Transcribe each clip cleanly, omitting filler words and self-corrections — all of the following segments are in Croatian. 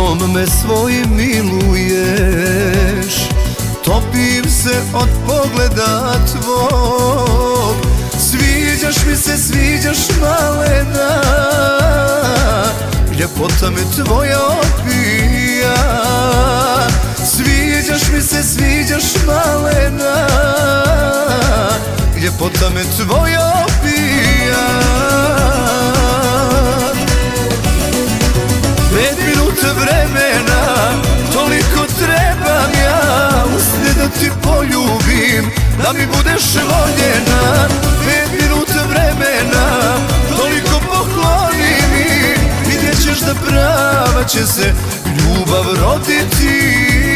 Pogledom me svojim miluješ, topim se od pogleda tvog. Sviđaš mi se, sviđaš malena, ljepota me tvoja opija. Sviđaš mi se, sviđaš malena, ljepota me tvoja opija. 5 minuta vremena, toliko trebam ja, usne da ti poljubim, da mi budeš voljena. 5 minuta vremena, toliko pokloni mi, vidjet ćeš da prava će se ljubav roditi.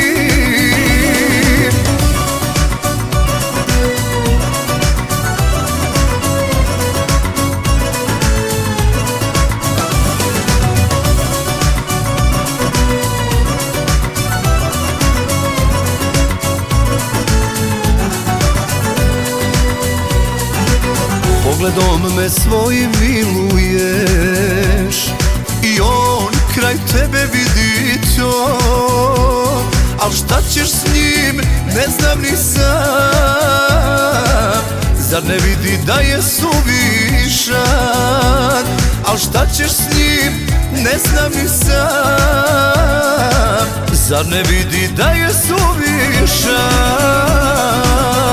Pogledom me svojim miluješ i on kraj tebe vidi to. Al šta ćeš s njim, ne znam ni sam. Zar ne vidi da je suvišan? Al šta ćeš s njim, ne znam ni sam. Zar ne vidi da je suvišan?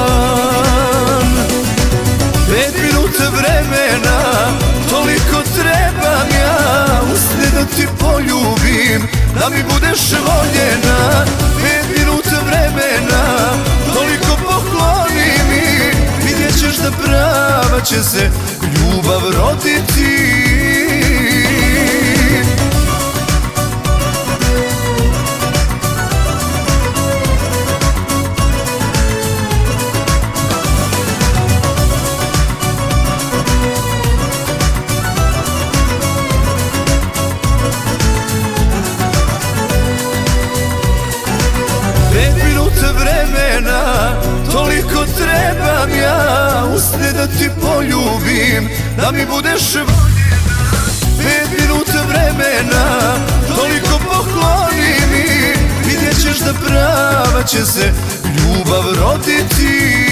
5 minuta vremena, toliko trebam ja, usne da ti poljubim, da mi budeš voljena. 5 minuta vremena, toliko pokloni mi, vidjet ćeš da prava će se ljubav roditi. Toliko trebam ja, usne da ti poljubim, da mi budeš voljena. 5 minuta vremena, toliko pokloni mi, vidjet ćeš da prava će se ljubav roditi.